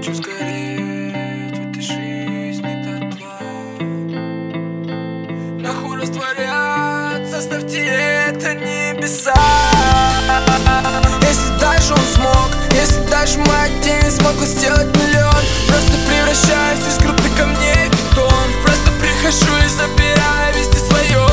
хочу сгореть в этой жизни дотла. Нахуй растворяться, оставьте это небеса. Если даже он смог, если даже мой день смогу сделать миллион, просто превращаюсь из груды камней в бетон. Просто прихожу и забираю везде свое.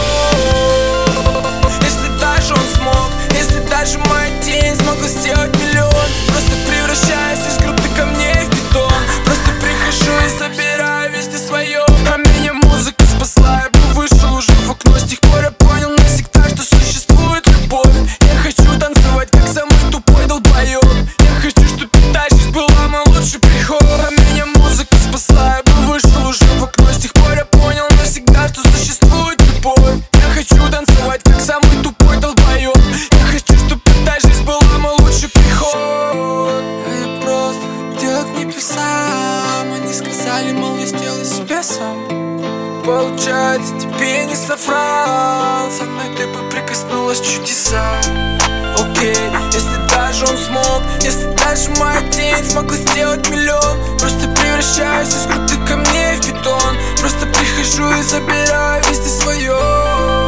Если даже он смог, если даже мой день смогу сделать миллион, просто превращаюсь из груды камней в бетон. Просто прихожу и забираю везде свое. А меня музыка спасла, я бы вышел уже в окно. С тех пор я понял навсегда, что существует любовь. Я хочу танцевать, как самый тупой долбоёб. Я хочу, чтобы та жизнь была мой лучший приход. А меня музыка спасла, я бы вышел уже в окно. С тех пор я понял навсегда, что существует любовь. Я хочу танцевать, как самый тупой долбоёб. Я хочу, чтобы та жизнь была мой лучший приход. А я просто хотел к небесам. Они сказали, мол, я сделай себе сам. Получается, тебе не соврал. Со мной ты бы прикоснулась к чудесам. Окей, если даже он смог, если даже мой день смогу сделать миллион, просто превращаюсь из груды камней в бетон. Просто прихожу и забираю везде свое.